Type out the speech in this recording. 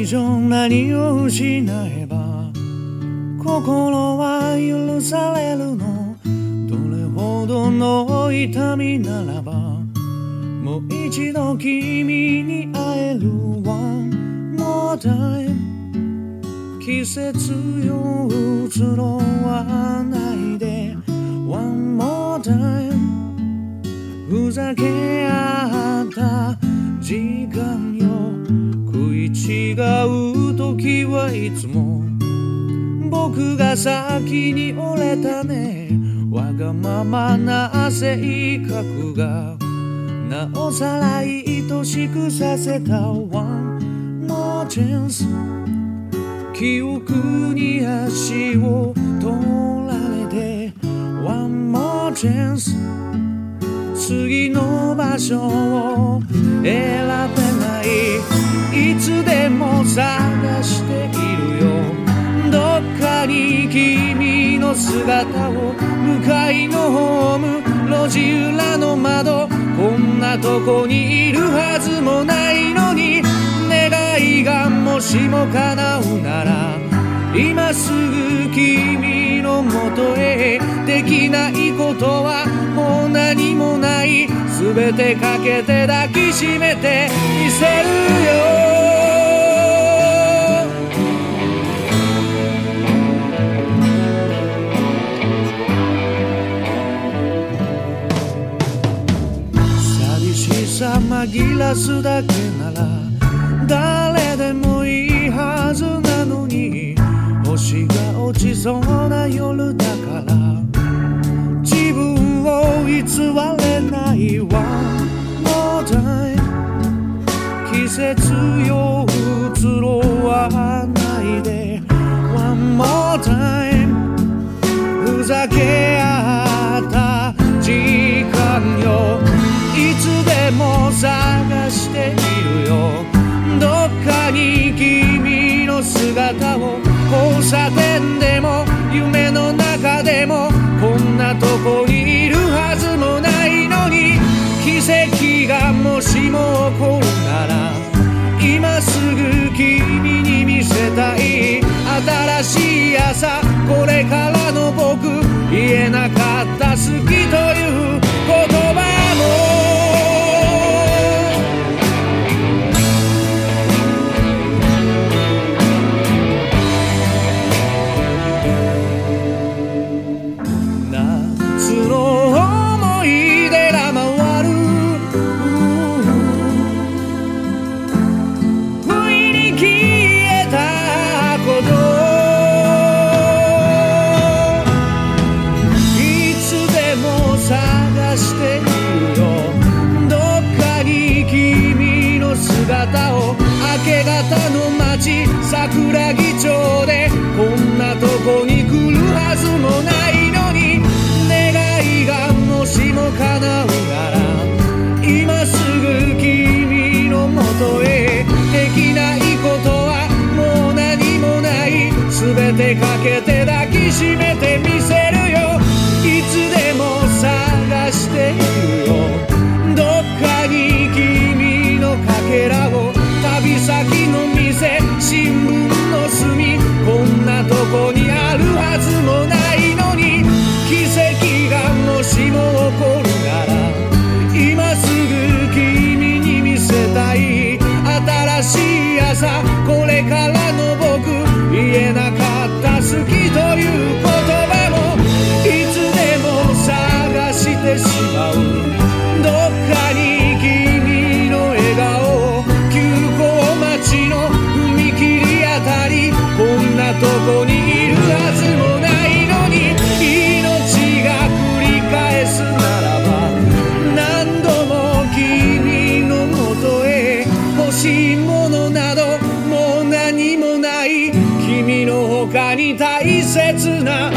上何を失えば心は許されるの。どれほどの痛みならばもう一度君に会える。 One more time 季節よ移ろわないで One more time ふざけ合った時間よ。食い違う時はいつも僕が先に折れたね。わがままな性格がなおさら愛しくさせた One more chance 記憶に足を取られて One more chance 次の場所を選べない。いつでも探しているよ。どっかに君の姿を。向かいのホーム路地裏の窓。こんなとこにいるはずもないのに。願いがもしも叶うなら今すぐ君のもとへ。できないことはもう何もない。全てかけて抱きしめてみせるよ。紛らすだけなら誰でもいいはずなのに。星が落ちそうな夜だから自分を偽れない。 One more time 季節よ移ろわないで One more time ふざけ合った時間よ。いつでも探しているよ。どっかに君の姿を。交差点でも夢の中でもこんなとこにいるはずもないのに。奇跡がもしも起こるなら今すぐ君に見せたい。新しい朝これからの僕言えなかった好きという言葉も明け方の街桜木町でこんなとこに来るはずもないのに。願いがもしも叶うなら今すぐ君のもとへ。できないことはもう何もない。全てかけて抱きしめてみせるよ。いつでも探しているよ。どっかに君のかけらを。旅先の店新聞の隅こんなとこにあるはずもないのに。奇跡がもしも起こるなら今すぐ君に見せたい。新しい朝これからの僕言えなかった好きという言葉もいつでも探してしまう。どっかに君の笑顔の踏切あたりこんなとこにいるはずもないのに。命が繰り返すならば何度も君のもとへ。欲しいものなどもう何もない。君の他に大切な